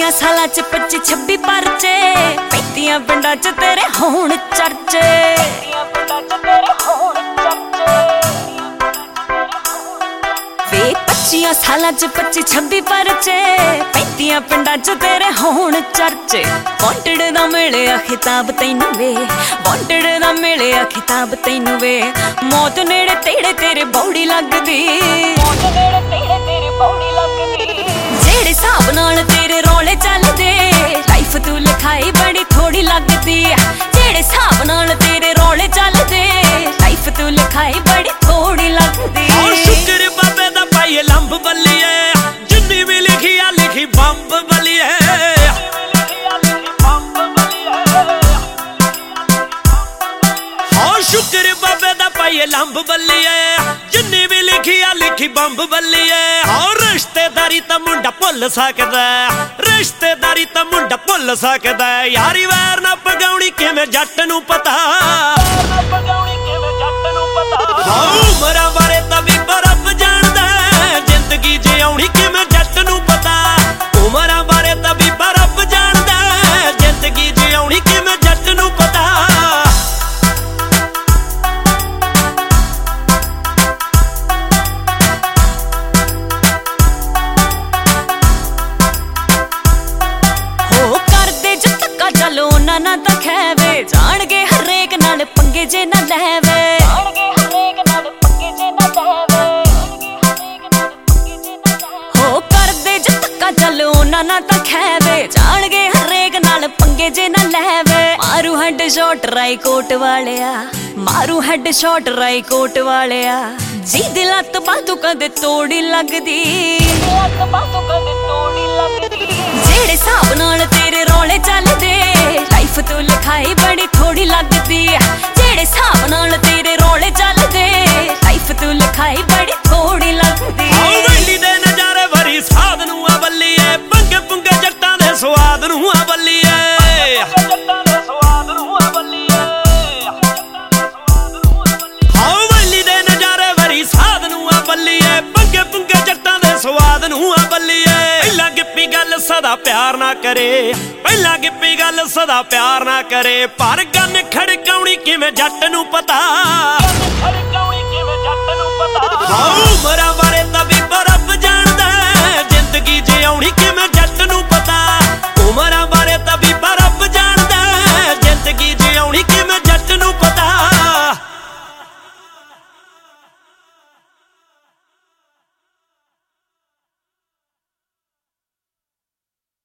25 ਸਾਲਾਂ ਚ 25-26 ਪਰਚੇ, 35 ਪਿੰਡਾਂ ਚ ਤੇਰੇ ਹੋਣ ਚਰਚੇ। 25 ਸਾਲਾਂ ਚ 25-26 ਪਰਚੇ, 35 ਪਿੰਡਾਂ ਚ ਤੇਰੇ ਹੋਣ ਚਰਚੇ। ਵਾਂਟਡ ਦਾ ਮਿਲਿਆ ਖਿਤਾਬ ਤੈਨੂੰ ਵੇ, ਵਾਂਟਡ ਦਾ ਮਿਲਿਆ ਖਿਤਾਬ ਤੈਨੂੰ ਵੇ। ਮੌਤ ਨੇੜੇ ਤੇੜੇ ਤੇਰੇ ਬੌੜੀ ਲੱਗਦੀ, ਮੌਤ ਨੇੜੇ ਤੇੜੇ ਤੇਰੇ ਬੌੜੀ ਲੱਗਦੀ। ਜਿਹੜੇ ਹਿਸਾਬ ਨਾਲ ਤੇਰੇ ਰੌਲੇ ਚੱਲਦੇ, ਲਾਈਫ ਤੂੰ ਲਿਖਾਈ ਬੜੀ ਥੋੜੀ ਲੱਗਦੀ। ਜਿਹੜੇ ਹਿਸਾਬ ਨਾਲ ਤੇਰੇ ਰੌਲੇ ਚੱਲਦੇ, ਲਾਈਫ ਤੂੰ ਲਿਖਾਈ ਬੜੀ ਥੋੜੀ ਲੱਗਦੀ। ਸ਼ੁਕਰ ਬਾਬੇ ਦਾ ਪਾਈਏ ਲੰਬ ਬੱਲੀਏ, ਜਿੰਨੀ ਵੀ ਲਿਖੀ ਆ ਲਿਖੀ ਬੰਬ ਬੱਲੀਏ। ਸ਼ੁਕਰ ਬਾਬੇ ਦਾ ਪਾਈਏ ਲੰਬ ਬੱਲੀਏ, ਜਿੰਨੀ ਵੀ ਲਿਖੀ ਆ ਲਿਖੀ ਬੰਬ ਬੱਲੀਏ। ਰਿਸ਼ਤੇਦਾਰੀ ਤਾਂ ਮੁੰਡਾ ਭੁੱਲ ਸਕਦਾ, ਰਿਸ਼ਤੇਦਾਰੀ ਤਾਂ ਮੁੰਡਾ ਭੁੱਲ ਸਕਦਾ। ਯਾਰੀ ਵੈਰ ਨਾ ਪਗਾਉਣੀ ਕਿਵੇਂ ਜੱਟ ਨੂੰ ਪਤਾ, ਉਮਰਾਂ ਬਾਰੇ ਤਾਂ ਵੀ ਰੱਬ ਜਾਣਦਾ। ਜ਼ਿੰਦਗੀ ਜਿਉਣੀ ਕਿਵੇਂ ਜੱਟ ਨੂੰ ਪਤਾ, ਉਮਰਾਂ ਬਾਰੇ ਤਾਂ ਵੀ ਰੱਬ ਜਾਣਦਾ। ਜ਼ਿੰਦਗੀ ਜਿਉਣੀ ਕਿਵੇਂ ਜੱਟ ਨੂੰ ਪਤਾ। ਚਲੋ ਉਹਨਾਂ ਨਾ ਤਾਂ ਖੈਵੇ, ਜਾਣਗੇ ਹਰੇਕ ਨਾਲ ਪੰਗੇ ਜੇ ਨਾ ਲੈਵੇ। ਹੋ ਕਰਦੇ ਜੇ ਧੱਕਾ ਚਲੋ ਉਹਨਾਂ ਨਾ ਤਾਂ ਖੈਵੇ, ਜਾਣਗੇ ਹਰੇਕ ਨਾਲ ਪੰਗੇ ਜੇ ਨਾ ਲੈਵੇ। ਮਾਰੂ ਹੈਡ ਸ਼ਾਟ ਰਾਏਕੋਟ ਵਾਲਿਆ, ਮਾਰੂ ਹੈਡ ਸ਼ਾਟ ਰਾਏਕੋਟ ਵਾਲਿਆ। ਜਿਹਦੀ ਲੱਤ ਬਾਤੂ ਕਦੇ ਤੋੜੀ ਲੱਗਦੀ, ਜਿਹੜੇ ਹਿਸਾਬ ਨਾਲ ਤੇਰੇ ਰੌਲੇ ਚੱਲਦੇ, ਲਾਈਫ ਤੂੰ ਲਿਖਾਈ ਬੜੀ ਥੋੜੀ ਲੱਗਦੀ। ਜਿਹੜੇ ਹਿਸਾਬ ਨਾਲ ਤੇਰੇ ਰੌਲੇ ਚੱਲਦੇ, ਲਾਈਫ ਤੂੰ ਲਿਖਾਈ ਬੜੀ ਥੋੜੀ ਲੱਗਦੀ। ਵੈਲੀ ਦੇ ਨਜ਼ਾਰੇ ਵਰੀ ਸਾਧ ਨੂੰ ਆ ਬੱਲੀਏ, ਪੰਗੇ ਪੁੰਗੇ ਜੱਟਾਂ ਦੇ ਸਵਾਦ ਨੂੰ ਆ ਬੱਲੀਏ। ਵੈਲੀ ਦੇ ਨਜ਼ਾਰੇ ਵਰੀ ਸਾਧ ਨੂੰ ਆ ਬੱਲੀਏ, ਪੰਗੇ ਪੁੰਗੇ ਜੱਟਾਂ ਦੇ ਸਵਾਦ ਨੂੰ ਆ ਬੱਲੀਏ। ਪਹਿਲਾਂ ਗਿੱਪੀ ਗੱਲ ਸਦਾ ਪਿਆਰ ਨਾ ਕਰੇ, ਪਹਿਲਾਂ ਗਿੱਪੀ ਗੱਲ ਸਦਾ ਪਿਆਰ ਨਾ ਕਰੇ। ਪਰ ਗੰਨ ਖੜਕਾਉਣੀ ਕਿਵੇਂ ਜੱਟ ਨੂੰ ਪਤਾ।